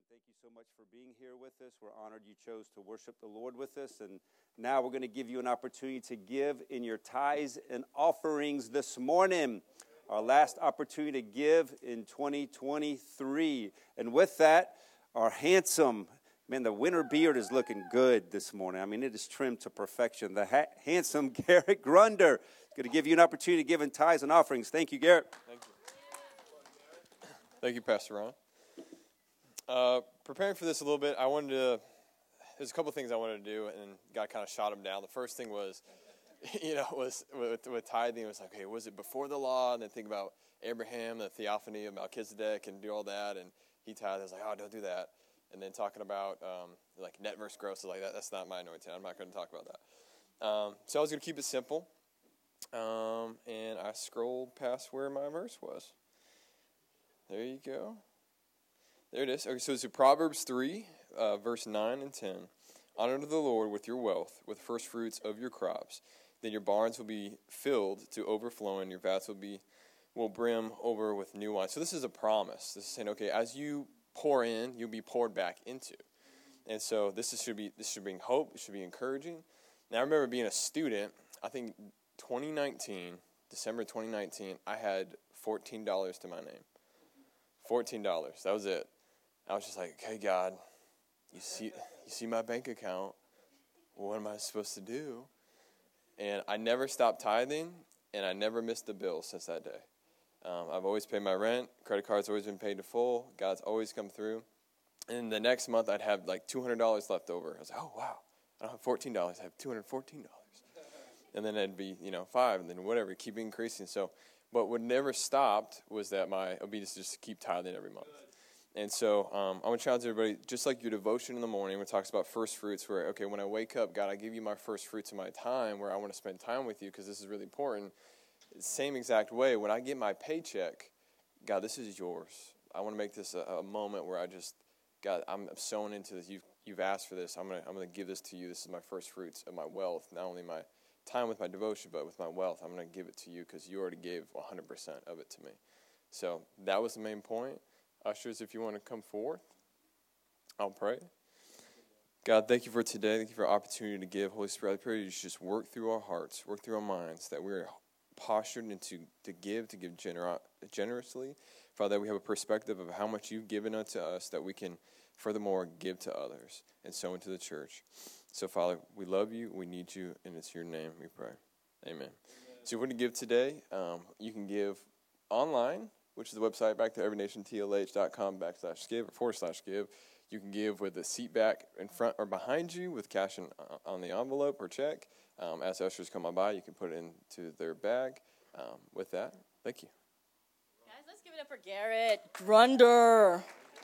Thank you so much for being here with us. We're honored you chose to worship the Lord with us. And now we're going to give you an opportunity to give in your tithes and offerings this morning. Our last opportunity to give in 2023. And with that, our handsome, man, the winter beard is looking good this morning. I mean, it is trimmed to perfection. The handsome Garrett Grunder is going to give you an opportunity to give in tithes and offerings. Thank you, Garrett. Thank you. Thank you, Pastor Ron. Preparing for this a little bit, there's a couple things I wanted to do, and God kind of shot them down. The first thing was, was with tithing. It was like, okay, was it before the law? And then think about Abraham, the theophany of Melchizedek, and do all that. And he tithed. I was like, oh, don't do that. And then talking about like net versus gross, like that's not my anointing. I'm not going to talk about that. So I was going to keep it simple. And I scrolled past where my verse was. There you go. There it is. Okay, so it's Proverbs 3, verse 9 and 10. Honor the Lord with your wealth, with first fruits of your crops. Then your barns will be filled to overflowing. Your vats will brim over with new wine. So this is a promise. This is saying, okay, as you pour in, you'll be poured back into. And so this should bring hope. It should be encouraging. Now I remember being a student. I think December 2019, I had $14 to my name. $14. That was it. I was just like, okay, God, you see my bank account. What am I supposed to do? And I never stopped tithing, and I never missed a bill since that day. I've always paid my rent. Credit card's always been paid to full. God's always come through. And the next month, I'd have like $200 left over. I was like, oh, wow. I don't have $14. I have $214. And then it'd be, 5, and then whatever, keep increasing. So, but what never stopped was that my obedience just to keep tithing every month. And so I want to challenge everybody, just like your devotion in the morning, where it talks about first fruits, where, okay, when I wake up, God, I give you my first fruits of my time, where I want to spend time with you because this is really important. Same exact way, when I get my paycheck, God, this is yours. I want to make this a moment where God, I'm sowing into this. You've asked for this. I'm gonna give this to you. This is my first fruits of my wealth, not only my time with my devotion, but with my wealth. I'm going to give it to you because you already gave 100% of it to me. So that was the main point. Ushers, if you want to come forth, I'll pray. God, thank you for today. Thank you for the opportunity to give. Holy Spirit, I pray you just work through our hearts, work through our minds, that we're postured into to give generously. Father, that we have a perspective of how much you've given unto us, that we can furthermore give to others and sow into the church. So, Father, we love you, we need you, and it's your name we pray. Amen. So if you want to give today, you can give online, which is the website, back to everynationtlh.com/give/give. You can give with a seat back in front or behind you with cash on the envelope or check. As ushers come on by, you can put it into their bag. With that, thank you. Guys, let's give it up for Garrett Grunder.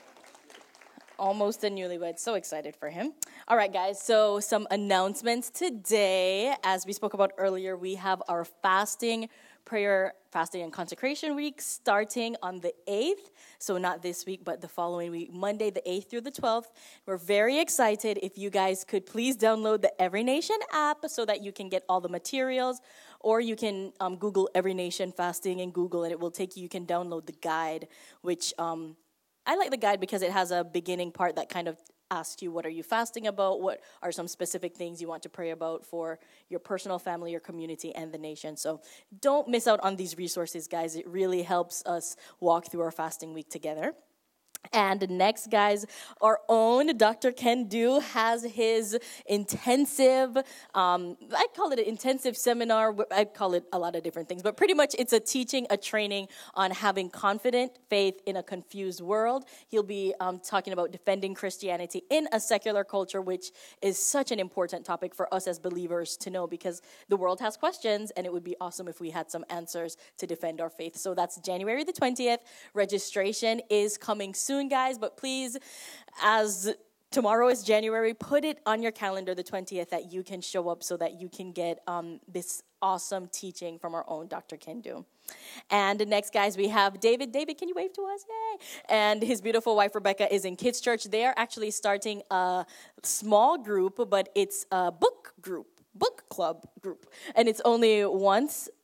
Almost a newlywed. So excited for him. All right, guys. So some announcements today. As we spoke about earlier, we have our fasting and consecration week starting on the 8th. So not this week, but the following week, Monday, the 8th through the 12th. We're very excited. If you guys could please download the Every Nation app so that you can get all the materials, or you can Google Every Nation fasting in Google, and it will take you. You can download the guide, which I like the guide because it has a beginning part that kind of asks you, what are you fasting about? What are some specific things you want to pray about for your personal family, your community, and the nation? So don't miss out on these resources, guys. It really helps us walk through our fasting week together. And next, guys, our own Dr. Ken Du has his intensive, I call it an intensive seminar. I call it a lot of different things, but pretty much it's a training on having confident faith in a confused world. He'll be talking about defending Christianity in a secular culture, which is such an important topic for us as believers to know, because the world has questions, and it would be awesome if we had some answers to defend our faith. So that's January the 20th. Registration is coming soon, guys, but please, as tomorrow is January, put it on your calendar, the 20th, that you can show up so that you can get this awesome teaching from our own Dr. Ken Du. And next, guys, we have David. David, can you wave to us? Yay! And his beautiful wife, Rebecca, is in Kids Church. They are actually starting a small group, but it's a book club group. And it's only once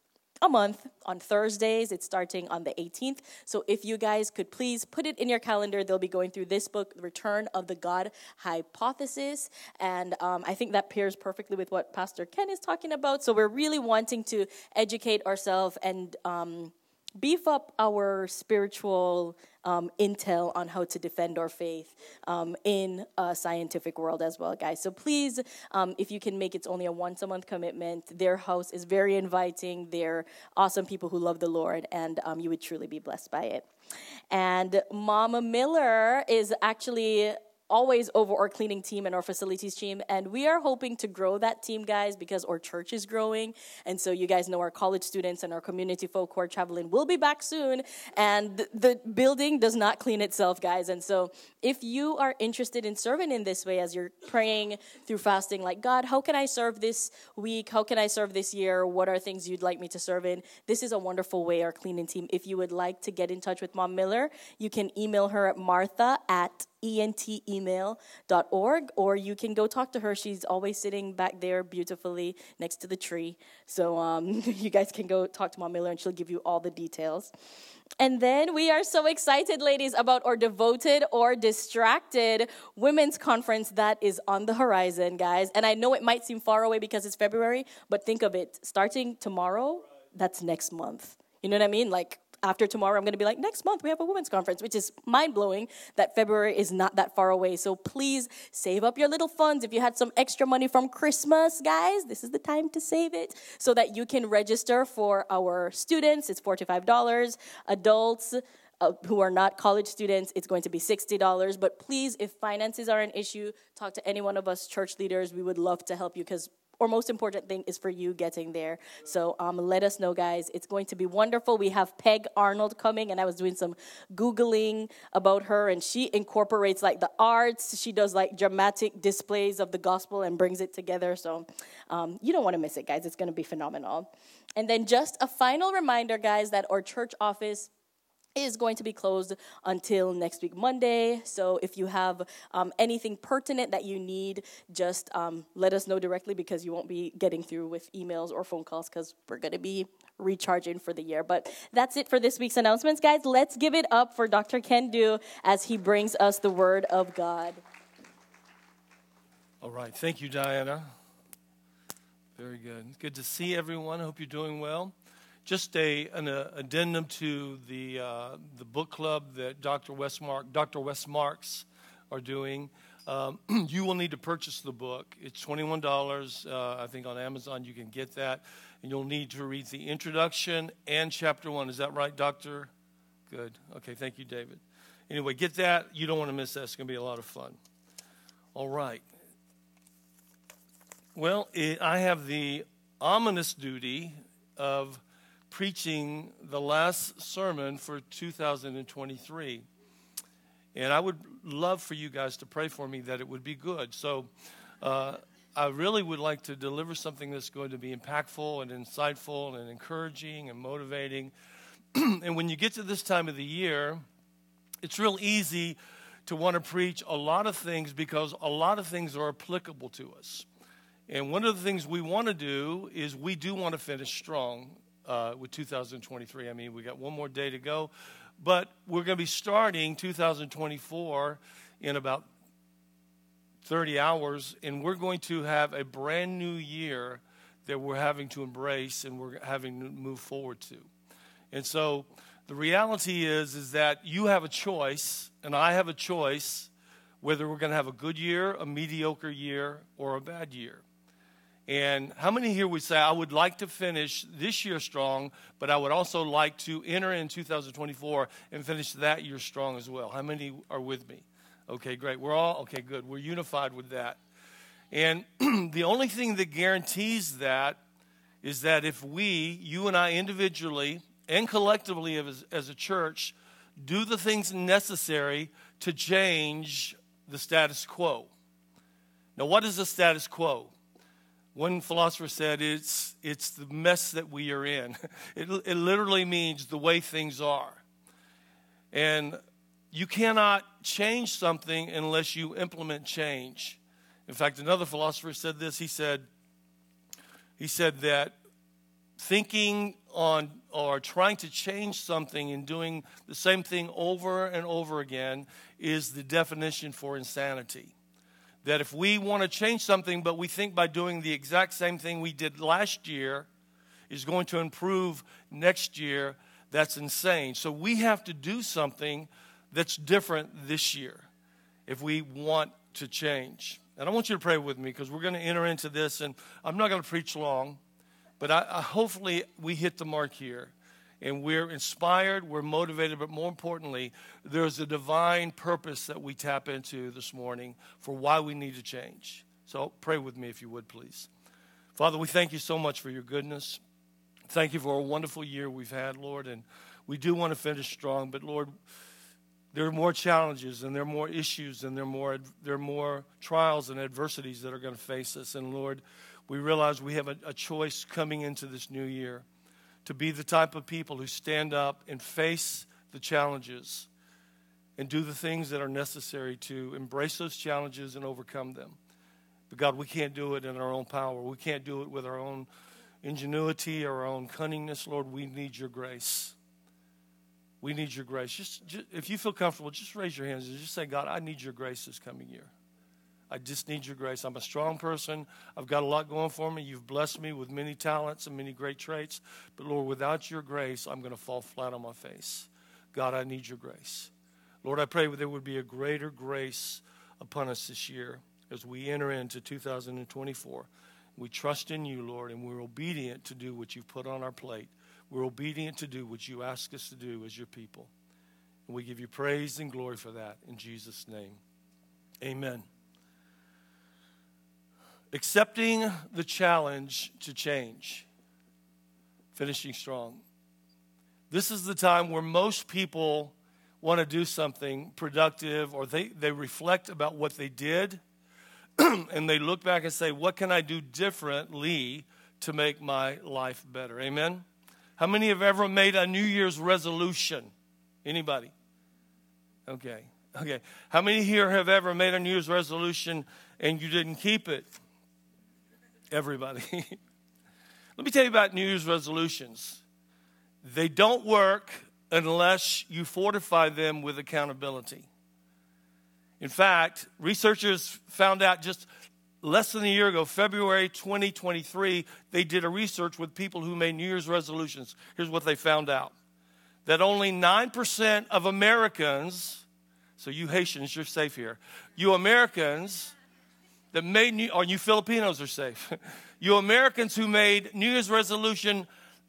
a month on Thursdays. It's starting on the 18th. So if you guys could please put it in your calendar, they'll be going through this book, The Return of the God Hypothesis. And I think that pairs perfectly with what Pastor Ken is talking about. So we're really wanting to educate ourselves and beef up our spiritual intel on how to defend our faith in a scientific world as well, guys. So please, if you can make it's only a once-a-month commitment. Their house is very inviting. They're awesome people who love the Lord, and you would truly be blessed by it. And Mama Miller is actually always over our cleaning team and our facilities team, and we are hoping to grow that team, guys, because our church is growing. And so you guys know our college students and our community folk who are traveling will be back soon, and the building does not clean itself, guys. And so if you are interested in serving in this way, as you're praying through fasting, like, God, how can I serve this week? How can I serve this year? What are things you'd like me to serve in? This is a wonderful way, our cleaning team. If you would like to get in touch with Mom Miller, you can email her at martha@entemail.org, or you can go talk to her. She's always sitting back there beautifully next to the tree. So you guys can go talk to Mom Miller, and she'll give you all the details. And then we are so excited, ladies, about our Devoted or Distracted Women's Conference that is on the horizon, guys. And I know it might seem far away because it's February, but think of it. Starting tomorrow, that's next month. You know what I mean? Like, after tomorrow, I'm going to be like, next month we have a women's conference, which is mind-blowing that February is not that far away. So please save up your little funds. If you had some extra money from Christmas, guys, this is the time to save it so that you can register for our students. It's $45. Adults who are not college students, it's going to be $60. But please, if finances are an issue, talk to any one of us church leaders. We would love to help you, because our most important thing is for you getting there. So let us know, guys. It's going to be wonderful. We have Peg Arnold coming, and I was doing some Googling about her, and she incorporates like the arts. She does like dramatic displays of the gospel and brings it together. So you don't want to miss it, guys. It's going to be phenomenal. And then just a final reminder, guys, that our church office is going to be closed until next week, Monday. So if you have anything pertinent that you need, just let us know directly, because you won't be getting through with emails or phone calls, because we're going to be recharging for the year. But that's it for this week's announcements, guys. Let's give it up for Dr. Ken Du as he brings us the Word of God. All right. Thank you, Diana. Very good. Good to see everyone. I hope you're doing well. Just an addendum to the book club that Dr. Wes Marks are doing. You will need to purchase the book. It's $21. I think on Amazon you can get that. And you'll need to read the introduction and chapter 1. Is that right, Doctor? Good. Okay, thank you, David. Anyway, get that. You don't want to miss that. It's going to be a lot of fun. All right. Well, I have the ominous duty of preaching the last sermon for 2023. And I would love for you guys to pray for me that it would be good. So I really would like to deliver something that's going to be impactful and insightful and encouraging and motivating. And when you get to this time of the year, it's real easy to want to preach a lot of things, because a lot of things are applicable to us. And one of the things we want to do is we do want to finish strong with 2023. I mean, we got one more day to go, but we're going to be starting 2024 in about 30 hours, and we're going to have a brand new year that we're having to embrace and we're having to move forward to. And so the reality is that you have a choice, and I have a choice, whether we're going to have a good year, a mediocre year, or a bad year. And how many here would say, I would like to finish this year strong, but I would also like to enter in 2024 and finish that year strong as well? How many are with me? Okay, great. We're all, okay, good. We're unified with that. And the only thing that guarantees that is that if we, you and I individually and collectively as a church, do the things necessary to change the status quo. Now, what is the status quo? One philosopher said it's the mess that we are in. It literally means the way things are. And you cannot change something unless you implement change. In fact, another philosopher said this. He said that thinking on or trying to change something and doing the same thing over and over again is the definition for insanity. That if we want to change something, but we think by doing the exact same thing we did last year is going to improve next year, that's insane. So we have to do something that's different this year if we want to change. And I want you to pray with me because we're going to enter into this, and I'm not going to preach long, but hopefully we hit the mark here. And we're inspired, we're motivated, but more importantly, there's a divine purpose that we tap into this morning for why we need to change. So pray with me if you would, please. Father, we thank you so much for your goodness. Thank you for a wonderful year we've had, Lord, and we do want to finish strong, but Lord, there are more challenges and there are more issues and there are more trials and adversities that are going to face us. And Lord, we realize we have a choice coming into this new year to be the type of people who stand up and face the challenges and do the things that are necessary to embrace those challenges and overcome them. But God, we can't do it in our own power. We can't do it with our own ingenuity or our own cunningness. Lord, we need your grace. We need your grace. Just if you feel comfortable, just raise your hands and just say, God, I need your grace this coming year. I just need your grace. I'm a strong person. I've got a lot going for me. You've blessed me with many talents and many great traits. But, Lord, without your grace, I'm going to fall flat on my face. God, I need your grace. Lord, I pray that there would be a greater grace upon us this year as we enter into 2024. We trust in you, Lord, and we're obedient to do what you've put on our plate. We're obedient to do what you ask us to do as your people. And we give you praise and glory for that in Jesus' name. Amen. Accepting the challenge to change. Finishing strong. This is the time where most people want to do something productive, or they reflect about what they did and they look back and say, what can I do differently to make my life better? Amen? How many have ever made a New Year's resolution? Anybody? Okay. How many here have ever made a New Year's resolution and you didn't keep it? Everybody. Let me tell you about New Year's resolutions. They don't work unless you fortify them with accountability. In fact, researchers found out just less than a year ago, February 2023, they did a research with people who made New Year's resolutions. Here's what they found out. That only 9% of Americans, so you Haitians, you're safe here. You Americans that made you Filipinos are safe. You Americans who made New Year's resolution,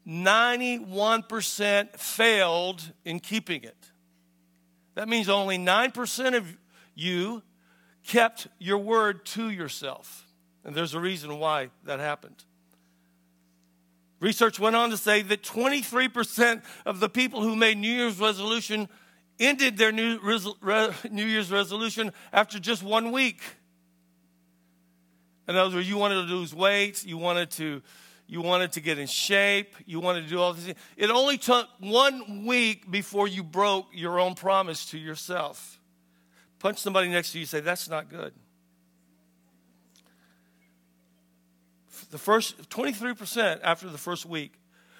91% failed in keeping it. That means only 9% of you kept your word to yourself. And there's a reason why that happened. Research went on to say that 23% of the people who made New Year's resolution ended their New Year's resolution after just 1 week. In other words, you wanted to lose weight, you wanted to get in shape, you wanted to do all these things. It only took 1 week before you broke your own promise to yourself. Punch somebody next to you and say, that's not good. The first 23% after the first week.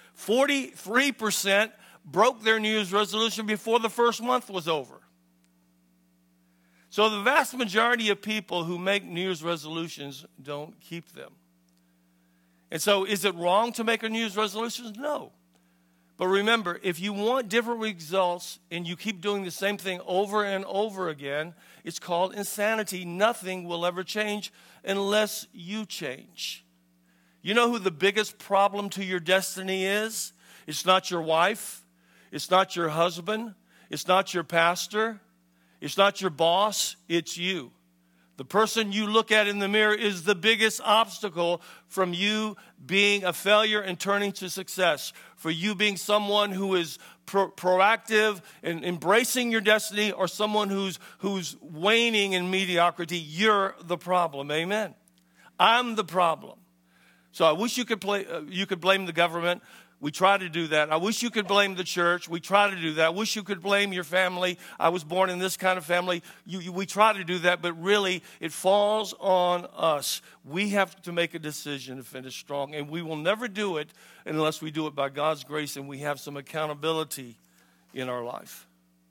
43% broke their New Year's resolution before the first month was over. So the vast majority of people who make New Year's resolutions don't keep them. And so is it wrong to make a New Year's resolution? No. But remember, if you want different results and you keep doing the same thing over and over again, it's called insanity. Nothing will ever change unless you change. You know who the biggest problem to your destiny is? It's not your wife. It's not your husband. It's not your pastor. It's not your boss. It's you. The person you look at in the mirror is the biggest obstacle from you being a failure and turning to success. For you being someone who is proactive and embracing your destiny, or someone who's waning in mediocrity, you're the problem. Amen. I'm the problem. So I wish you could blame the government. We try to do that. I wish you could blame the church. We try to do that. I wish you could blame your family. I was born in this kind of family. We try to do that, but really it falls on us. We have to make a decision to finish strong, and we will never do it unless we do it by God's grace and we have some accountability in our life.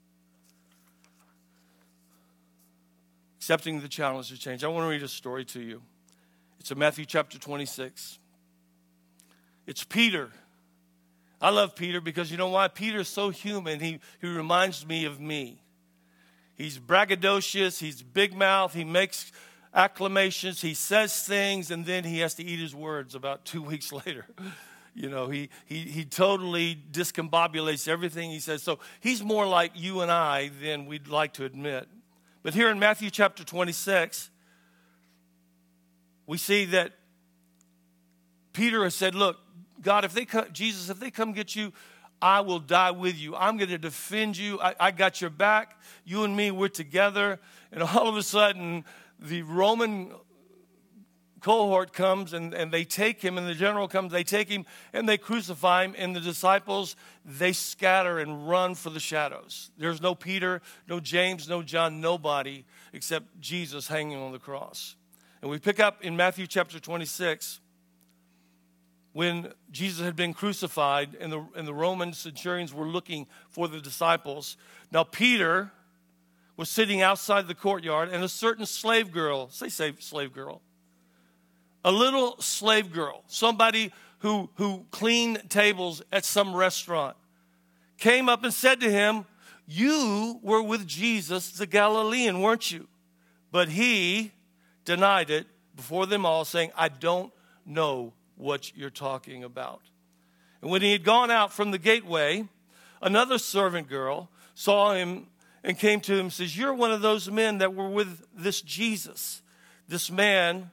Accepting the challenge to change. I want to read a story to you. It's in Matthew chapter 26. It's Peter. I love Peter because you know why? Peter's so human. He reminds me of me. He's braggadocious. He's big mouth. He makes acclamations. He says things, and then he has to eat his words about 2 weeks later. You know, he totally discombobulates everything he says. So he's more like you and I than we'd like to admit. But here in Matthew chapter 26, we see that Peter has said, look, God, if they come get you, I will die with you. I'm going to defend you. I got your back. You and me, we're together. And all of a sudden, the Roman cohort comes and they take him, and the general comes, they take him, and they crucify him. And the disciples, they scatter and run for the shadows. There's no Peter, no James, no John, nobody except Jesus hanging on the cross. And we pick up in Matthew chapter 26, when Jesus had been crucified and the Roman centurions were looking for the disciples. Now Peter was sitting outside the courtyard, and a certain slave girl, say slave girl, a little slave girl, somebody who cleaned tables at some restaurant, came up and said to him, you were with Jesus the Galilean, weren't you? But he denied it before them all, saying, I don't know what you're talking about. And when he had gone out from the gateway, another servant girl saw him and came to him and says, you're one of those men that were with this Jesus. This man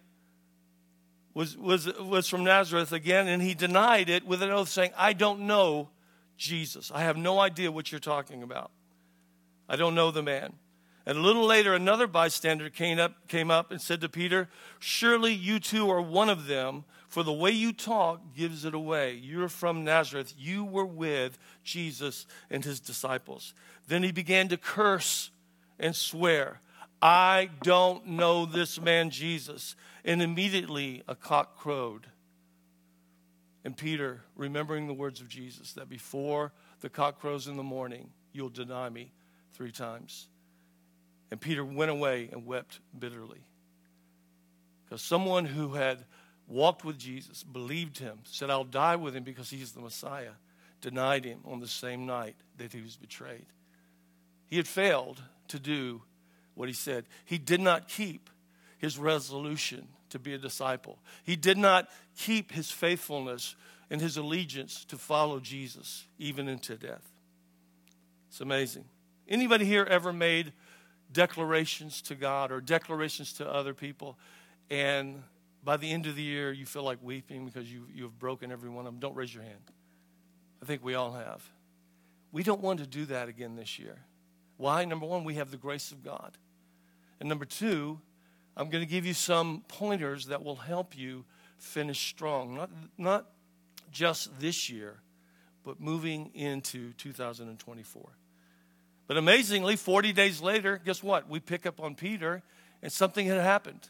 was from Nazareth again, and he denied it with an oath, saying, I don't know Jesus. I have no idea what you're talking about. I don't know the man. And a little later, another bystander came up and said to Peter, surely you too are one of them, for the way you talk gives it away. You're from Nazareth. You were with Jesus and his disciples. Then he began to curse and swear, I don't know this man Jesus. And immediately a cock crowed. And Peter, remembering the words of Jesus, that before the cock crows in the morning, you'll deny me 3 times. And Peter went away and wept bitterly. Because someone who had walked with Jesus, believed him, said, I'll die with him because he's the Messiah, denied him on the same night that he was betrayed. He had failed to do what he said. He did not keep his resolution to be a disciple. He did not keep his faithfulness and his allegiance to follow Jesus, even into death. It's amazing. Anybody here ever made declarations to God or declarations to other people, and by the end of the year you feel like weeping because you have broken every one of them? Don't raise your hand. I think we all have. We don't want to do that again this year. Why? Number one, we have the grace of God. And number two, I'm going to give you some pointers that will help you finish strong. Not just this year, but moving into 2024. But amazingly, 40 days later, guess what? We pick up on Peter, and something had happened.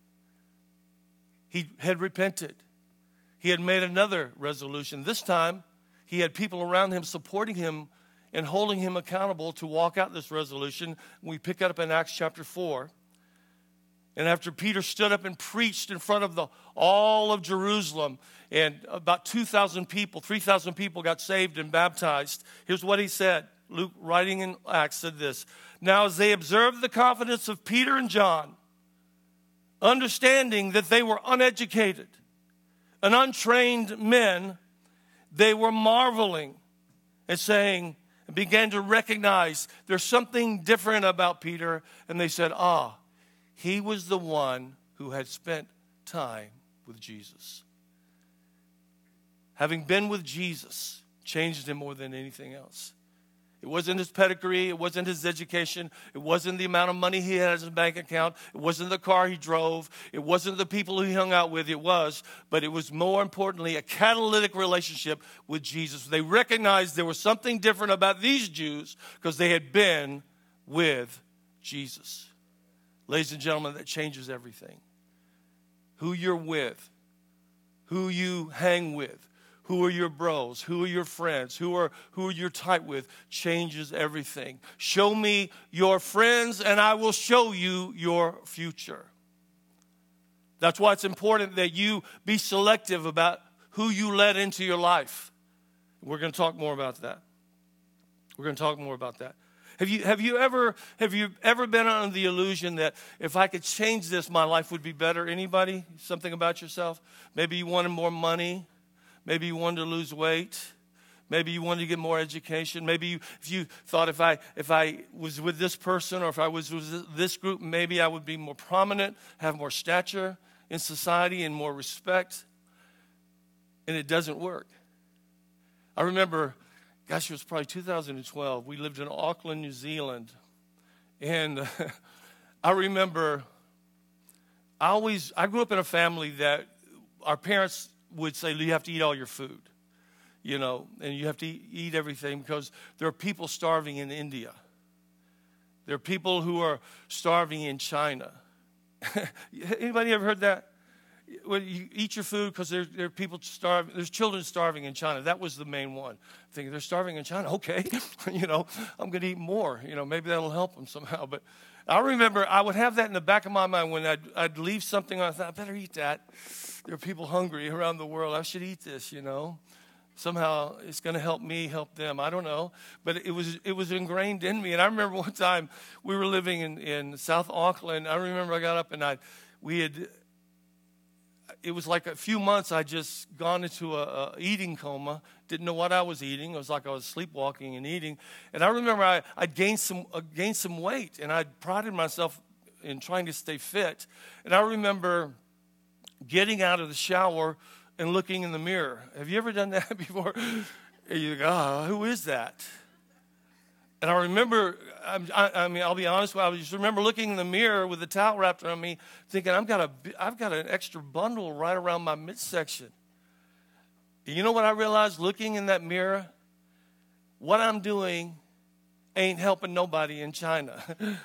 He had repented. He had made another resolution. This time, he had people around him supporting him and holding him accountable to walk out this resolution. We pick it up in Acts chapter 4. And after Peter stood up and preached in front of all of Jerusalem, and about 2,000 people, 3,000 people got saved and baptized, here's what he said. Luke, writing in Acts, said this. Now as they observed the confidence of Peter and John, understanding that they were uneducated and untrained men, they were marveling and saying, and began to recognize there's something different about Peter. And they said, he was the one who had spent time with Jesus. Having been with Jesus changed him more than anything else. It wasn't his pedigree. It wasn't his education. It wasn't the amount of money he had in his bank account. It wasn't the car he drove. It wasn't the people who he hung out with. But it was more importantly a catalytic relationship with Jesus. They recognized there was something different about these Jews because they had been with Jesus. Ladies and gentlemen, that changes everything. Who you're with, who you hang with, who are your bros, who are your friends, who you're tight with, changes everything. Show me your friends and I will show you your future. That's why it's important that you be selective about who you let into your life. We're going to talk more about that. Have you ever been under the illusion that if I could change this, my life would be better? Anybody? Something about yourself? Maybe you wanted more money. Maybe you wanted to lose weight. Maybe you wanted to get more education. Maybe if you thought if I was with this person or if I was with this group, maybe I would be more prominent, have more stature in society and more respect. And it doesn't work. I remember, it was probably 2012. We lived in Auckland, New Zealand. And I remember, I grew up in a family that our parents would say, you have to eat all your food, and you have to eat everything because there are people starving in India. There are people who are starving in China. Anybody ever heard that? Well, you eat your food because there are people starving. There's children starving in China. That was the main one. Thinking they're starving in China. Okay, I'm going to eat more. Maybe that'll help them somehow. But I remember I would have that in the back of my mind when I'd leave something. I thought, I better eat that. There are people hungry around the world. I should eat this, Somehow it's going to help me, help them. I don't know. But it was ingrained in me. And I remember one time we were living in South Auckland. I remember I got up and it was like a few months I'd just gone into a eating coma. Didn't know what I was eating. It was like I was sleepwalking and eating. And I remember I'd gained some weight. And I'd prided myself in trying to stay fit. And I remember getting out of the shower and looking in the mirror. Have you ever done that before? And you go, who is that? And I remember, I'll be honest with you, I just remember looking in the mirror with the towel wrapped around me, thinking, I've got an extra bundle right around my midsection. And you know what I realized looking in that mirror? What I'm doing ain't helping nobody in China.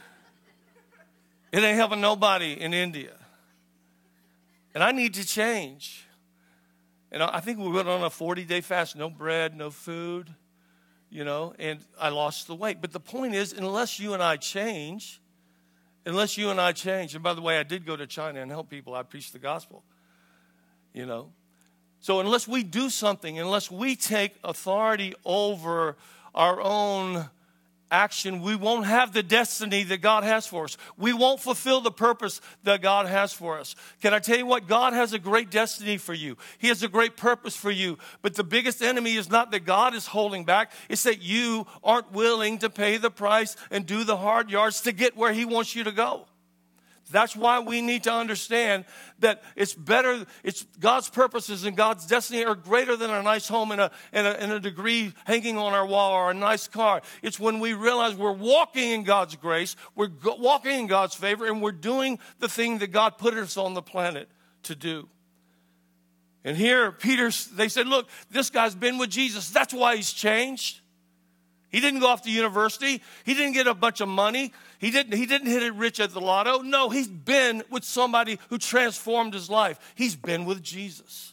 It ain't helping nobody in India. And I need to change. And I think we went on a 40-day fast, no bread, no food, and I lost the weight. But the point is, unless you and I change, and by the way, I did go to China and help people. I preached the gospel, So unless we do something, unless we take authority over our own action, we won't have the destiny that God has for us. We won't fulfill the purpose that God has for us. Can I tell you what? God has a great destiny for you. He has a great purpose for you. But the biggest enemy is not that God is holding back. It's that you aren't willing to pay the price and do the hard yards to get where He wants you to go. That's why we need to understand that it's God's purposes and God's destiny are greater than a nice home and a degree hanging on our wall or a nice car. It's when we realize we're walking in God's grace, we're walking in God's favor, and we're doing the thing that God put us on the planet to do. And here, they said, look, this guy's been with Jesus. That's why he's changed. He didn't go off to university. He didn't get a bunch of money. He didn't hit it rich at the lotto. No, he's been with somebody who transformed his life. He's been with Jesus.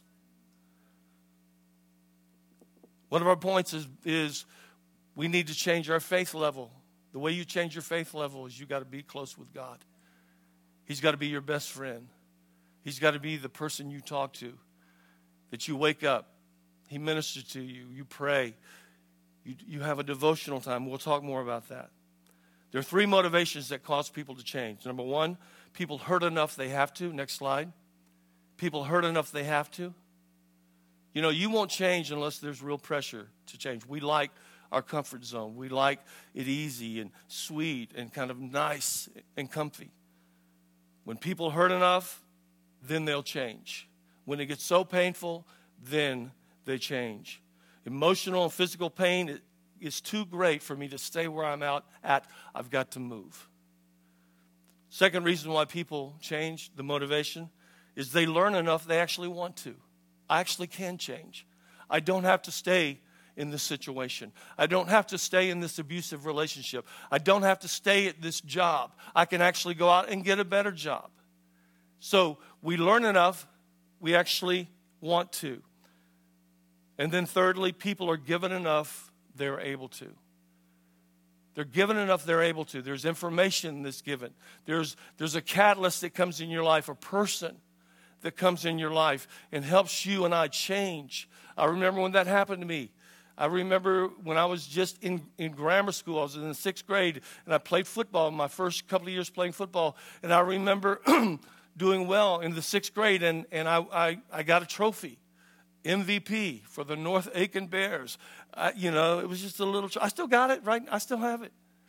One of our points is we need to change our faith level. The way you change your faith level is you got to be close with God. He's got to be your best friend. He's got to be the person you talk to, that you wake up. He ministers to you. You pray. You have a devotional time. We'll talk more about that. There are 3 motivations that cause people to change. Number 1, people hurt enough they have to. Next slide. People hurt enough they have to. You won't change unless there's real pressure to change. We like our comfort zone. We like it easy and sweet and kind of nice and comfy. When people hurt enough, then they'll change. When it gets so painful, then they change. Emotional and physical pain, is too great for me to stay where I'm at. I've got to move. Second reason why people change, the motivation, is they learn enough they actually want to. I actually can change. I don't have to stay in this situation. I don't have to stay in this abusive relationship. I don't have to stay at this job. I can actually go out and get a better job. So we learn enough, we actually want to. And then thirdly, people are given enough, they're able to. They're given enough, they're able to. There's information that's given. There's a catalyst that comes in your life, a person that comes in your life and helps you and I change. I remember when that happened to me. I remember when I was just in grammar school. I was in the 6th grade, and I played football in my first couple of years playing football. And I remember doing well in the 6th grade, and I got a trophy, MVP for the North Aiken Bears. It was just a little. I still got it, right? I still have it.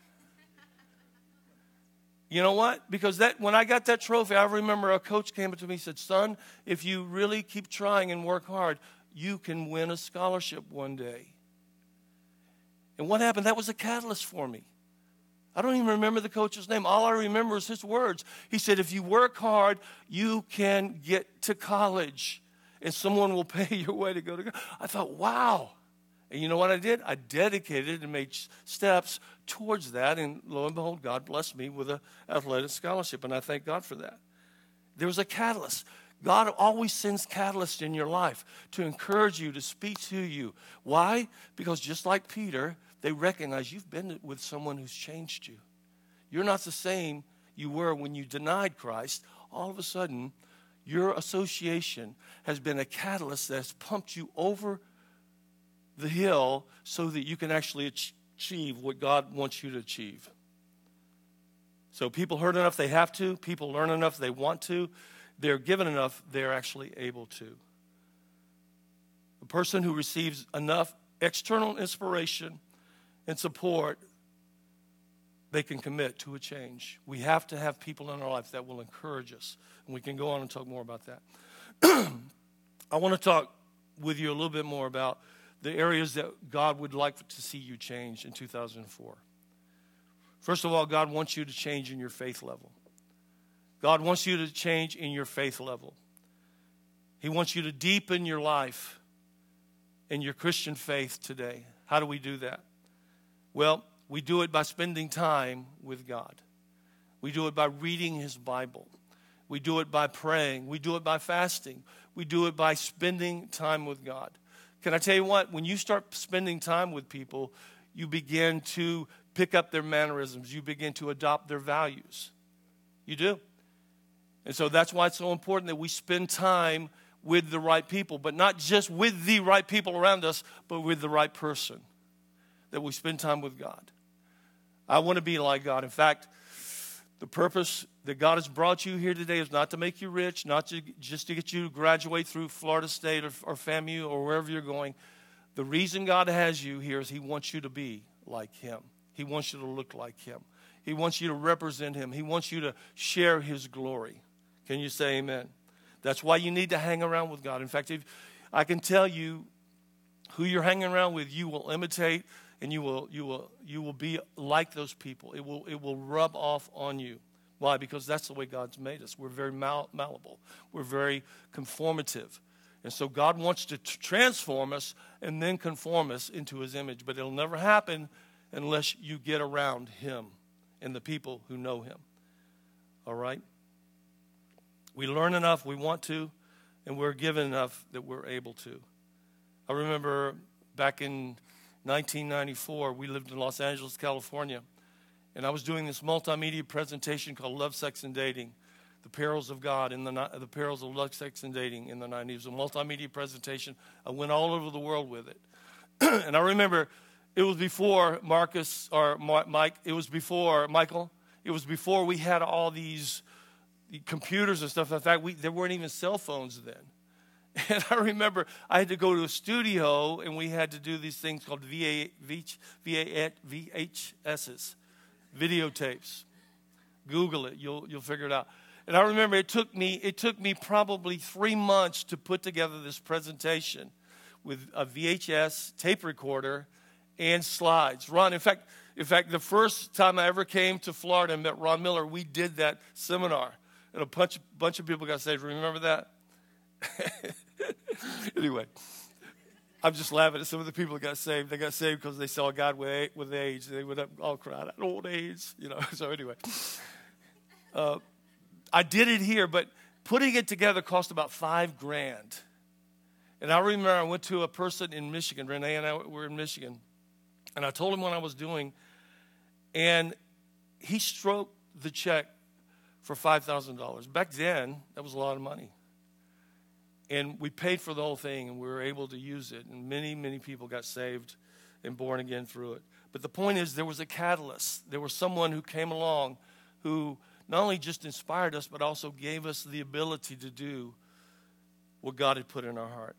You know what? Because when I got that trophy, I remember a coach came up to me and said, "Son, if you really keep trying and work hard, you can win a scholarship one day." And what happened? That was a catalyst for me. I don't even remember the coach's name. All I remember is his words. He said, if you work hard, you can get to college, and someone will pay your way to go to college. I thought, wow. And you know what I did? I dedicated and made steps towards that, and lo and behold, God blessed me with an athletic scholarship, and I thank God for that. There was a catalyst. God always sends catalysts in your life to encourage you, to speak to you. Why? Because just like Peter, they recognize you've been with someone who's changed you. You're not the same you were when you denied Christ. All of a sudden, your association has been a catalyst that's pumped you over the hill so that you can actually achieve what God wants you to achieve. So people heard enough they have to. People learn enough they want to. They're given enough, they're actually able to. The person who receives enough external inspiration and support, they can commit to a change. We have to have people in our life that will encourage us. And we can go on and talk more about that. I want to talk with you a little bit more about the areas that God would like to see you change in 2004. First of all, God wants you to change in your faith level. God wants you to change in your faith level. He wants you to deepen your life in your Christian faith today. How do we do that? Well, we do it by spending time with God. We do it by reading His Bible. We do it by praying. We do it by fasting. We do it by spending time with God. Can I tell you what? When you start spending time with people, you begin to pick up their mannerisms. You begin to adopt their values. You do. And so that's why it's so important that we spend time with the right people, but not just with the right people around us, but with the right person, that we spend time with God. I want to be like God. In fact, the purpose that God has brought you here today is not to make you rich, not just to get you to graduate through Florida State or FAMU or wherever you're going. The reason God has you here is He wants you to be like Him. He wants you to look like Him. He wants you to represent Him. He wants you to share His glory. Can you say amen? That's why you need to hang around with God. In fact, if I can tell you who you're hanging around with, you will imitate and you will be like those people. It will rub off on you. Why? Because that's the way God's made us. We're very malleable. We're very conformative. And so God wants to transform us and then conform us into His image. But it'll never happen unless you get around Him and the people who know Him. All right? We learn enough, we want to, and we're given enough that we're able to. I remember back in 1994, we lived in Los Angeles, California, and I was doing this multimedia presentation called Love, Sex, and Dating, the Perils of God, the Perils of Love, Sex, and Dating in the 90s. It was a multimedia presentation. I went all over the world with it. And I remember it was before Marcus, or Mike, it was before Michael, it was before we had all these computers and stuff. In fact, there weren't even cell phones then. And I remember I had to go to a studio, and we had to do these things called VHSs, videotapes. Google it; you'll figure it out. And I remember it took me probably 3 months to put together this presentation with a VHS tape recorder and slides. Ron, in fact, the first time I ever came to Florida and met Ron Miller, we did that seminar. And a bunch of people got saved. Remember that? Anyway, I'm just laughing at some of the people that got saved. They got saved because they saw God with AIDS. They would have all cried, I don't want AIDS. So anyway. I did it here, but putting it together cost about $5,000. And I remember I went to a person in Michigan. Renee and I were in Michigan. And I told him what I was doing. And he stroked the check for $5,000. Back then, that was a lot of money. And we paid for the whole thing, and we were able to use it. And many, many people got saved and born again through it. But the point is, there was a catalyst. There was someone who came along who not only just inspired us, but also gave us the ability to do what God had put in our heart.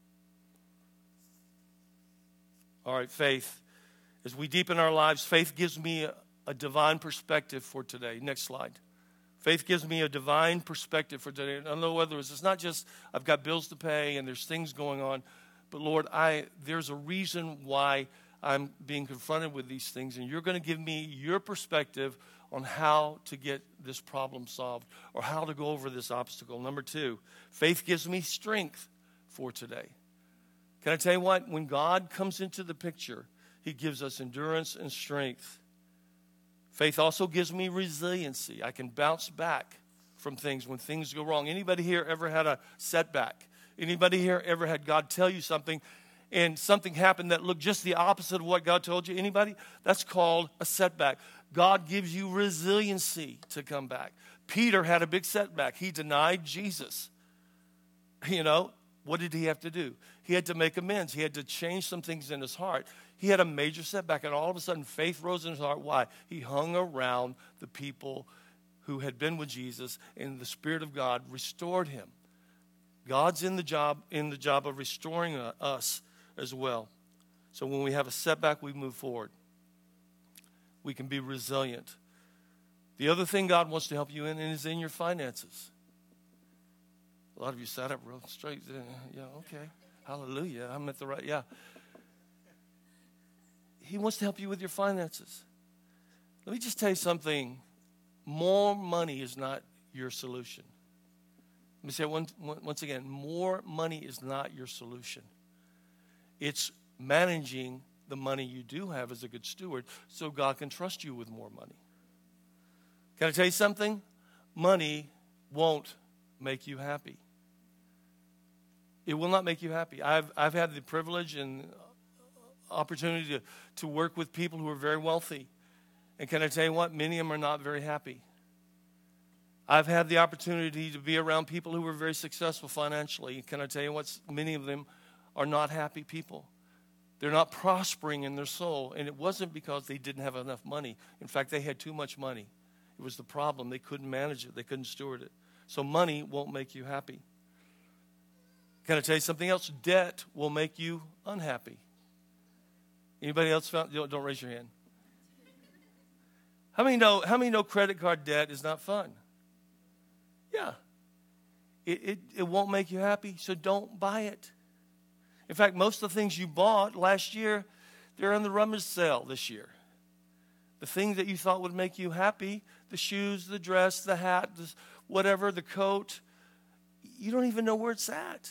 All right, faith. As we deepen our lives, faith gives me a divine perspective for today. Next slide. Faith gives me a divine perspective for today. In other words, it's not just I've got bills to pay and there's things going on, but Lord, there's a reason why I'm being confronted with these things, and you're going to give me your perspective on how to get this problem solved or how to go over this obstacle. Number 2, faith gives me strength for today. Can I tell you what? When God comes into the picture, he gives us endurance and strength. Faith also gives me resiliency. I can bounce back from things when things go wrong. Anybody here ever had a setback? Anybody here ever had God tell you something and something happened that looked just the opposite of what God told you? Anybody? That's called a setback. God gives you resiliency to come back. Peter had a big setback. He denied Jesus. What did he have to do? He had to make amends. He had to change some things in his heart. He had a major setback, and all of a sudden faith rose in his heart. Why? He hung around the people who had been with Jesus, and the Spirit of God restored him. God's in the job of restoring us as well. So when we have a setback, we move forward. We can be resilient. The other thing God wants to help you in is in your finances. A lot of you sat up real straight. Yeah, okay. Hallelujah. I'm at the right, yeah. He wants to help you with your finances. Let me just tell you something. More money is not your solution. Let me say it once again. More money is not your solution. It's managing the money you do have as a good steward so God can trust you with more money. Can I tell you something? Money won't make you happy. It will not make you happy. I've had the privilege and opportunity to work with people who are very wealthy. And can I tell you what? Many of them are not very happy. I've had the opportunity to be around people who were very successful financially. Can I tell you what? Many of them are not happy people. They're not prospering in their soul. And it wasn't because they didn't have enough money. In fact, they had too much money. It was the problem. They couldn't manage it. They couldn't steward it. So money won't make you happy. Can I tell you something else? Debt will make you unhappy. Anybody else found? Don't raise your hand. How many know credit card debt is not fun? Yeah. It won't make you happy, so don't buy it. In fact, most of the things you bought last year, they're on the rummage sale this year. The thing that you thought would make you happy, the shoes, the dress, the hat, whatever, the coat, you don't even know where it's at.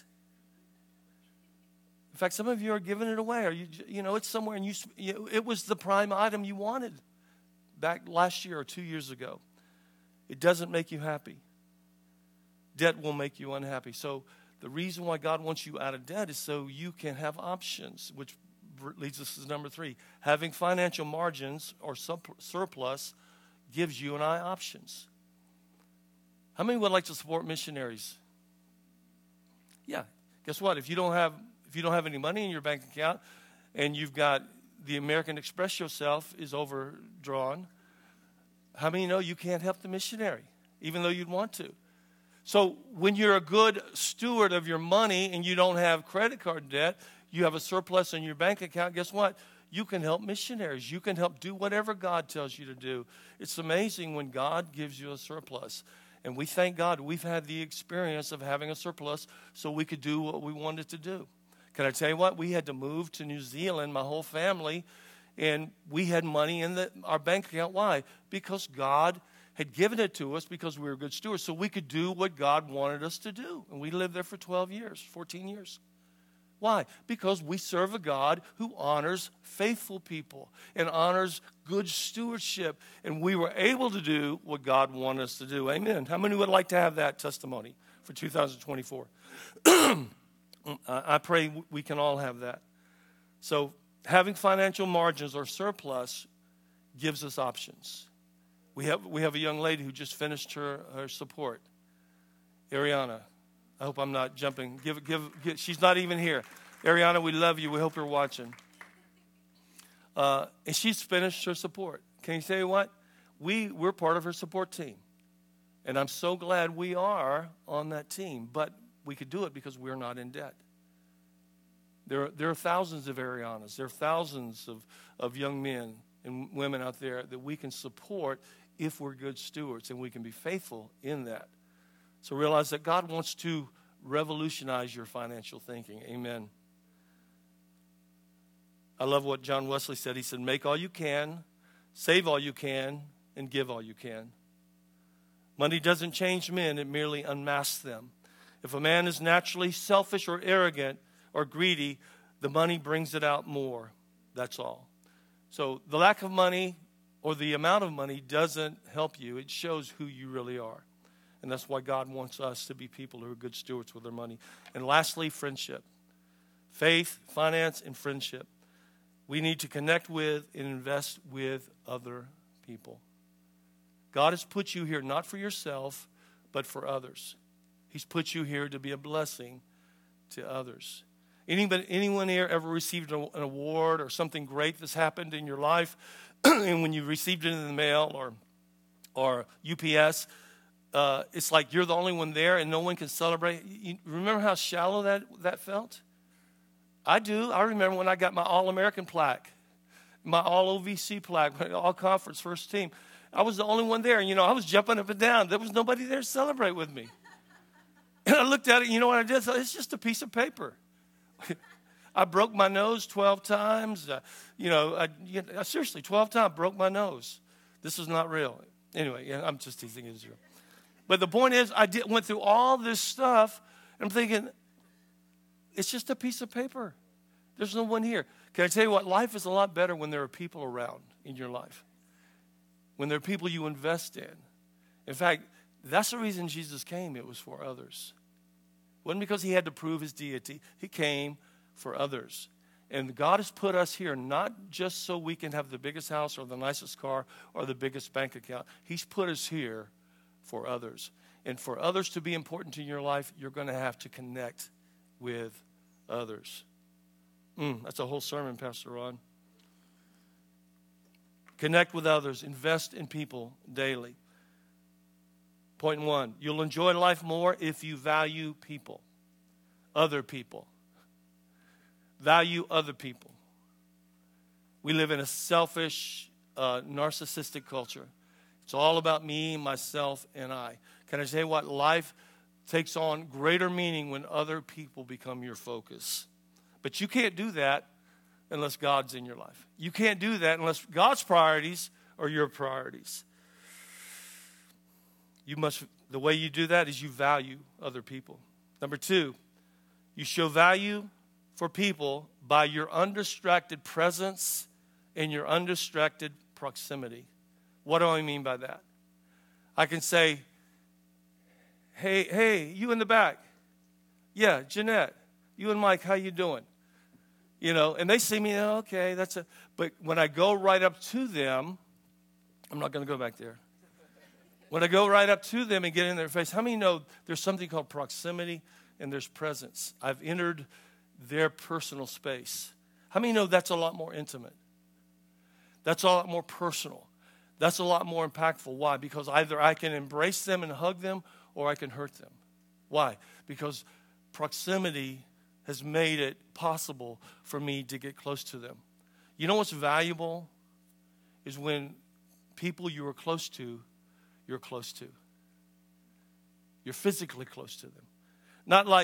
In fact, some of you are giving it away, or it's somewhere, and it was the prime item you wanted back last year or 2 years ago. It doesn't make you happy. Debt will make you unhappy. So the reason why God wants you out of debt is so you can have options, which leads us to number 3. Having financial margins or surplus gives you and I options. How many would like to support missionaries? Yeah. Guess what? If you don't have any money in your bank account and you've got the American Express yourself is overdrawn, how many know you can't help the missionary, even though you'd want to? So when you're a good steward of your money and you don't have credit card debt, you have a surplus in your bank account, guess what? You can help missionaries. You can help do whatever God tells you to do. It's amazing when God gives you a surplus. And we thank God we've had the experience of having a surplus so we could do what we wanted to do. Can I tell you what? We had to move to New Zealand, my whole family, and we had money in our bank account. Why? Because God had given it to us because we were good stewards, so we could do what God wanted us to do. And we lived there for 12 years, 14 years. Why? Because we serve a God who honors faithful people and honors good stewardship. And we were able to do what God wanted us to do. Amen. How many would like to have that testimony for 2024? I pray we can all have that. So having financial margins or surplus gives us options. We have a young lady who just finished her support. Ariana. I hope I'm not jumping. She's not even here. Ariana, we love you. We hope you're watching. And she's finished her support. Can you say what? We're part of her support team. And I'm so glad we are on that team. But we could do it because we're not in debt. There are thousands of Arianas. There are thousands of young men and women out there that we can support if we're good stewards, and we can be faithful in that. So realize that God wants to revolutionize your financial thinking. Amen. I love what John Wesley said. He said, make all you can, save all you can, and give all you can. Money doesn't change men, it merely unmasks them. If a man is naturally selfish or arrogant or greedy, the money brings it out more. That's all. So the lack of money or the amount of money doesn't help you. It shows who you really are. And that's why God wants us to be people who are good stewards with their money. And lastly, friendship. Faith, finance, and friendship. We need to connect with and invest with other people. God has put you here not for yourself, but for others. He's put you here to be a blessing to others. Anyone here ever received an award or something great that's happened in your life? And when you received it in the mail or UPS, it's like you're the only one there and no one can celebrate. You remember how shallow that felt? I do. I remember when I got my All-American plaque, my All-OVC plaque, my All-Conference first team. I was the only one there. And, I was jumping up and down. There was nobody there to celebrate with me. And I looked at it, what I did? It's just a piece of paper. I broke my nose 12 times. I seriously, 12 times broke my nose. This is not real. Anyway, I'm just teasing Israel. But the point is, went through all this stuff, and I'm thinking, it's just a piece of paper. There's no one here. Can I tell you what? Life is a lot better when there are people around in your life. When there are people you invest in. In fact, that's the reason Jesus came. It was for others. It wasn't because he had to prove his deity. He came for others. And God has put us here not just so we can have the biggest house or the nicest car or the biggest bank account. He's put us here for others. And for others to be important in your life, you're going to have to connect with others. That's a whole sermon, Pastor Ron. Connect with others. Invest in people daily. Point 1, you'll enjoy life more if you value people, other people. Value other people. We live in a selfish, narcissistic culture. It's all about me, myself, and I. Can I say what? Life takes on greater meaning when other people become your focus. But you can't do that unless God's in your life. You can't do that unless God's priorities are your priorities. The way you do that is you value other people. Number 2, you show value for people by your undistracted presence and your undistracted proximity. What do I mean by that? I can say, hey, you in the back. Yeah, Jeanette, you and Mike, how you doing? And they see me, okay, but when I go right up to them, I'm not going to go back there. When I go right up to them and get in their face, how many know there's something called proximity and there's presence? I've entered their personal space. How many know that's a lot more intimate? That's a lot more personal. That's a lot more impactful. Why? Because either I can embrace them and hug them or I can hurt them. Why? Because proximity has made it possible for me to get close to them. You know what's valuable is when people you are close to, you're close to. You're physically close to them. Not like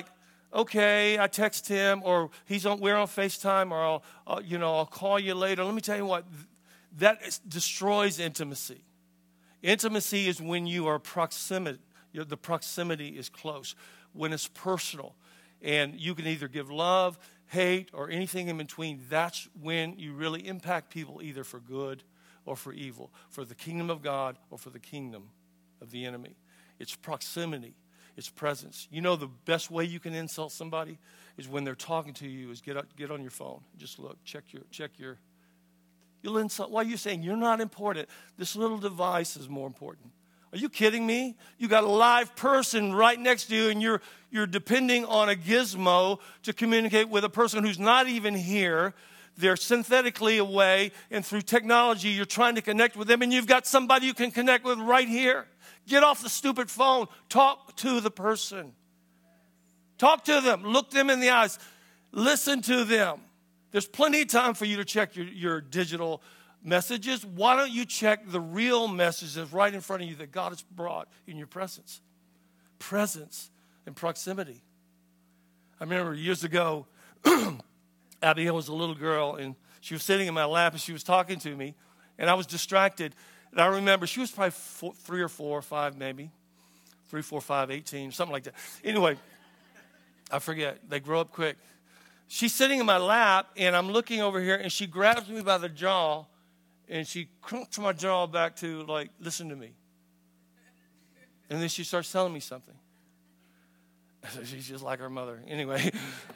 okay, I text him, or we're on FaceTime, or I'll call you later. Let me tell you what, destroys intimacy. Intimacy is when you are proximate. The proximity is close, when it's personal. And you can either give love, hate, or anything in between. That's when you really impact people, either for good or for evil, for the kingdom of God or for the kingdom of the enemy. It's proximity. It's presence. You know, the best way you can insult somebody is when they're talking to you is get on your phone. Just look, check your. You'll insult. Why are you saying you're not important? This little device is more important. Are you kidding me? You got a live person right next to you, and you're depending on a gizmo to communicate with a person who's not even here. They're synthetically away, and through technology, you're trying to connect with them, and you've got somebody you can connect with right here. Get off the stupid phone. Talk to the person. Talk to them. Look them in the eyes. Listen to them. There's plenty of time for you to check your digital messages. Why don't you check the real messages right in front of you that God has brought in your presence? Presence and proximity. I remember years ago, Abigail was a little girl, and she was sitting in my lap, and she was talking to me, and I was distracted. And I remember she was probably 3 or 4 or 5 maybe. 3, 4, 5, 18, something like that. Anyway, I forget. They grow up quick. She's sitting in my lap, and I'm looking over here, and she grabs me by the jaw, and she crunks my jaw back to, like, listen to me. And then she starts telling me something. She's just like her mother. Anyway,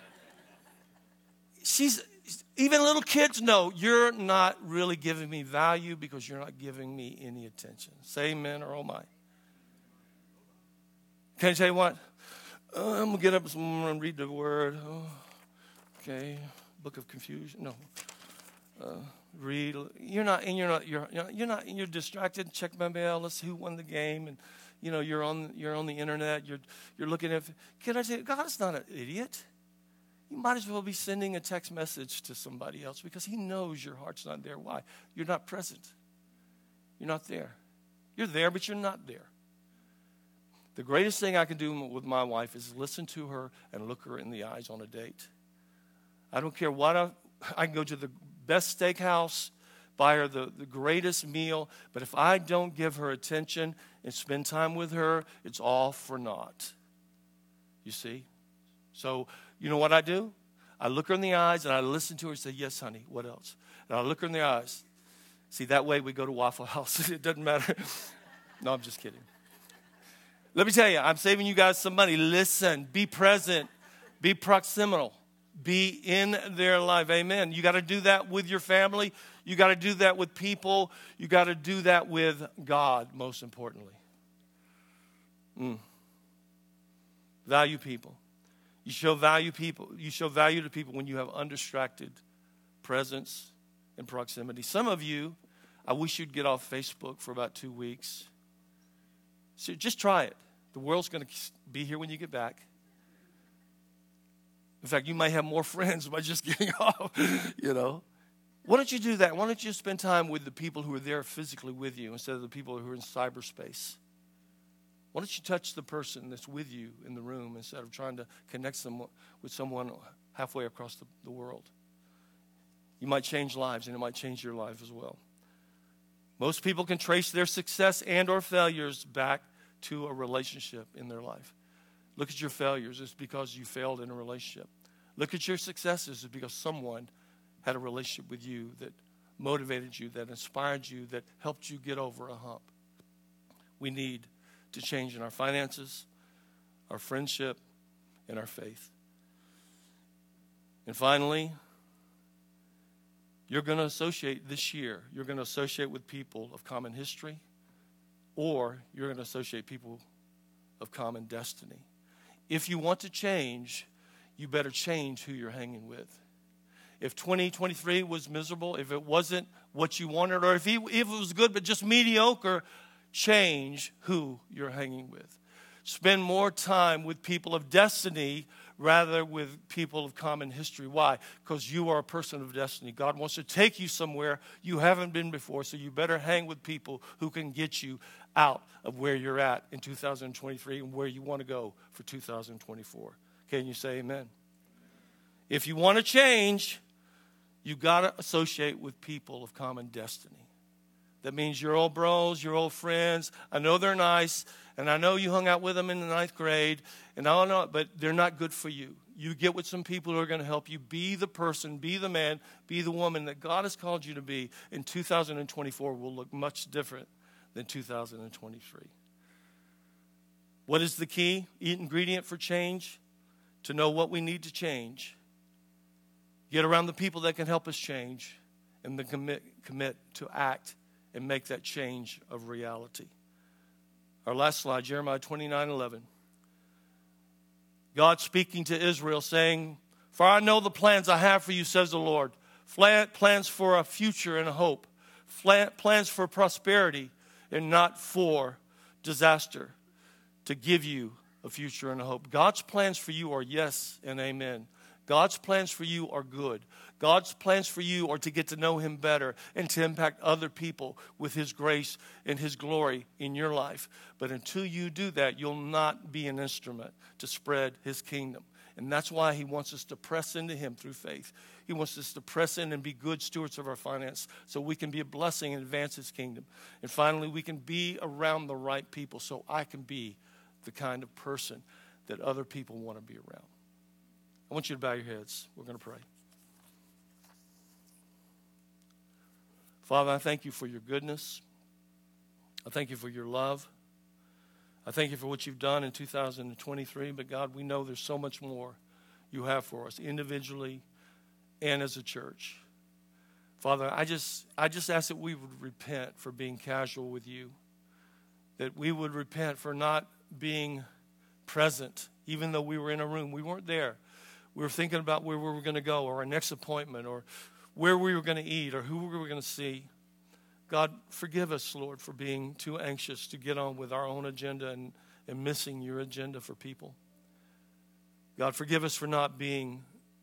even little kids know you're not really giving me value because you're not giving me any attention. Say amen or oh my. Can I tell you what? I'm going to get up this morning and read the word. Oh, okay. Book of Confusion. No. Read. You're distracted. Check my mail. Let's see who won the game. And, you're on the internet. You're looking at. Can I say, God's not an idiot. You might as well be sending a text message to somebody else because he knows your heart's not there. Why? You're not present. You're not there. You're there, but you're not there. The greatest thing I can do with my wife is listen to her and look her in the eyes on a date. I don't care what I can go to the best steakhouse, buy her the greatest meal, but if I don't give her attention and spend time with her, it's all for naught. You see? So, you know what I do? I look her in the eyes and I listen to her and say, yes, honey, what else? And I look her in the eyes. See, that way we go to Waffle House. It doesn't matter. No, I'm just kidding. Let me tell you, I'm saving you guys some money. Listen, be present, be proximal, be in their life. Amen. You got to do that with your family. You got to do that with people. You got to do that with God, most importantly. Value people. You show value to people when you have undistracted presence and proximity. Some of you, I wish you'd get off Facebook for about 2 weeks. So just try it. The world's going to be here when you get back. In fact, you might have more friends by just getting off, Why don't you do that? Why don't you spend time with the people who are there physically with you instead of the people who are in cyberspace? Why don't you touch the person that's with you in the room instead of trying to connect them with someone halfway across the world? You might change lives, and it might change your life as well. Most people can trace their success and or failures back to a relationship in their life. Look at your failures. It's because you failed in a relationship. Look at your successes. It's because someone had a relationship with you that motivated you, that inspired you, that helped you get over a hump. We need to change in our finances, our friendship, and our faith. And finally, you're going to associate this year, you're going to associate with people of common history, or you're going to associate people of common destiny. If you want to change, you better change who you're hanging with. If 2023 was miserable, if it wasn't what you wanted, or if it was good but just mediocre, change who you're hanging with. Spend more time with people of destiny rather with people of common history. Why? Because you are a person of destiny. God wants to take you somewhere you haven't been before, so you better hang with people who can get you out of where you're at in 2023 and where you want to go for 2024. Can you say amen? If you want to change, you got to associate with people of common destiny. That means your old bros, your old friends. I know they're nice, and I know you hung out with them in the 9th grade, and I don't know, but they're not good for you. You get with some people who are going to help you be the person, be the man, be the woman that God has called you to be. In 2024 will look much different than 2023. What is the key ingredient for change? To know what we need to change. Get around the people that can help us change, and then commit to act and make that change of reality. Our last slide, Jeremiah 29:11. God speaking to Israel saying, "For I know the plans I have for you, says the Lord. Plans for a future and a hope. Plans for prosperity and not for disaster. To give you a future and a hope." God's plans for you are yes and amen. God's plans for you are good. God's plans for you are to get to know Him better and to impact other people with His grace and His glory in your life. But until you do that, you'll not be an instrument to spread His kingdom. And that's why He wants us to press into Him through faith. He wants us to press in and be good stewards of our finance so we can be a blessing and advance His kingdom. And finally, we can be around the right people so I can be the kind of person that other people want to be around. I want you to bow your heads. We're going to pray. Father, I thank you for your goodness. I thank you for your love. I thank you for what you've done in 2023. But God, we know there's so much more you have for us individually and as a church. Father, I just ask that we would repent for being casual with you. That we would repent for not being present, even though we were in a room. We weren't there. We were thinking about where we were going to go or our next appointment or where we were going to eat or who we were going to see. God, forgive us, Lord, for being too anxious to get on with our own agenda and missing your agenda for people. God, forgive us for not being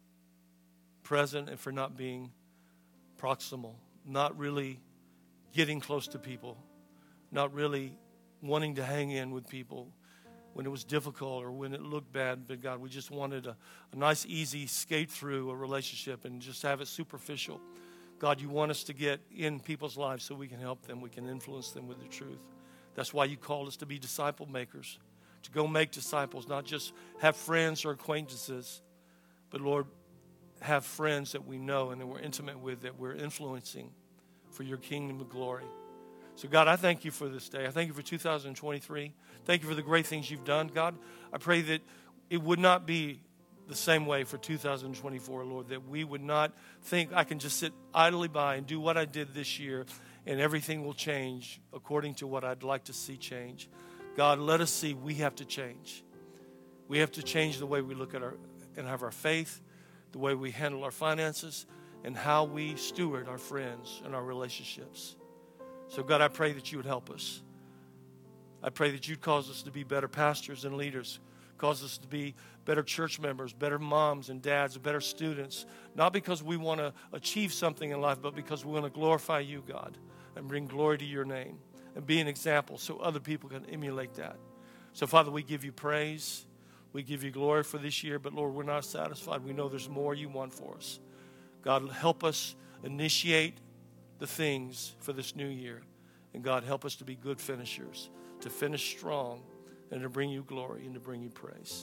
present and for not being proximal, not really getting close to people, not really wanting to hang in with people when it was difficult or when it looked bad. But God, we just wanted a nice, easy skate through a relationship and just have it superficial. God, you want us to get in people's lives so we can help them, we can influence them with the truth. That's why you called us to be disciple makers, to go make disciples, not just have friends or acquaintances, but Lord, have friends that we know and that we're intimate with, that we're influencing for your kingdom of glory. So God, I thank you for this day. I thank you for 2023. Thank you for the great things you've done. God, I pray that it would not be the same way for 2024, Lord, that we would not think I can just sit idly by and do what I did this year and everything will change according to what I'd like to see change. God, let us see we have to change. We have to change the way we look at and have our faith, the way we handle our finances, and how we steward our friends and our relationships. So God, I pray that you would help us. I pray that you'd cause us to be better pastors and leaders, cause us to be better church members, better moms and dads, better students, not because we want to achieve something in life, but because we want to glorify you, God, and bring glory to your name and be an example so other people can emulate that. So, Father, we give you praise. We give you glory for this year, but Lord, we're not satisfied. We know there's more you want for us. God, help us initiate the things for this new year. And God, help us to be good finishers, to finish strong, and to bring you glory and to bring you praise.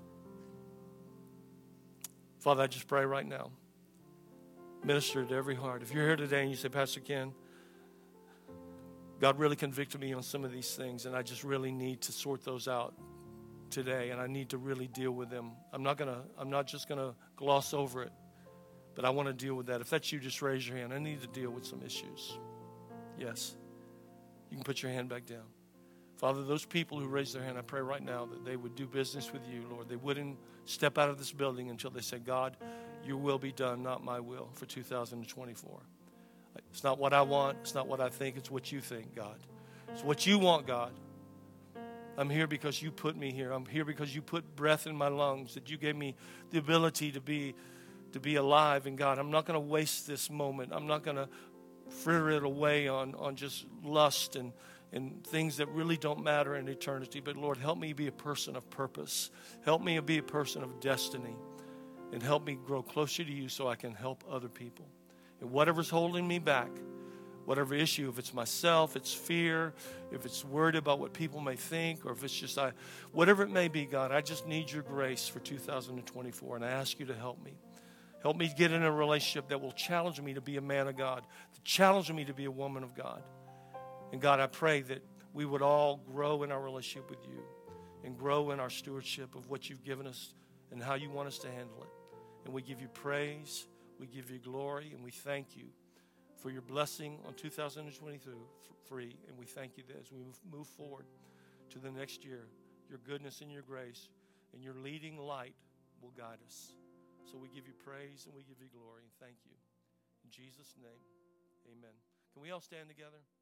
Father, I just pray right now, minister to every heart. If you're here today and you say, Pastor Ken, God really convicted me on some of these things, and I just really need to sort those out today, and I need to really deal with them. I'm not just gonna gloss over it, but I want to deal with that. If that's you, just raise your hand. I need to deal with some issues. Yes. You can put your hand back down. Father, those people who raised their hand, I pray right now that they would do business with you, Lord. They wouldn't step out of this building until they said, God, your will be done, not my will, for 2024. It's not what I want. It's not what I think. It's what you think, God. It's what you want, God. I'm here because you put me here. I'm here because you put breath in my lungs, that you gave me the ability to be alive. And God, I'm not going to waste this moment. I'm not going to fritter it away on just lust and and things that really don't matter in eternity. But Lord, help me be a person of purpose. Help me be a person of destiny. And help me grow closer to you so I can help other people. And whatever's holding me back, whatever issue, if it's myself, it's fear, if it's worried about what people may think, or if it's just whatever it may be, God, I just need your grace for 2024, and I ask you to help me. Help me get in a relationship that will challenge me to be a man of God, to challenge me to be a woman of God. And God, I pray that we would all grow in our relationship with you and grow in our stewardship of what you've given us and how you want us to handle it. And we give you praise, we give you glory, and we thank you for your blessing on 2023. And we thank you that as we move forward to the next year, your goodness and your grace and your leading light will guide us. So we give you praise and we give you glory, and thank you. In Jesus' name, amen. Can we all stand together?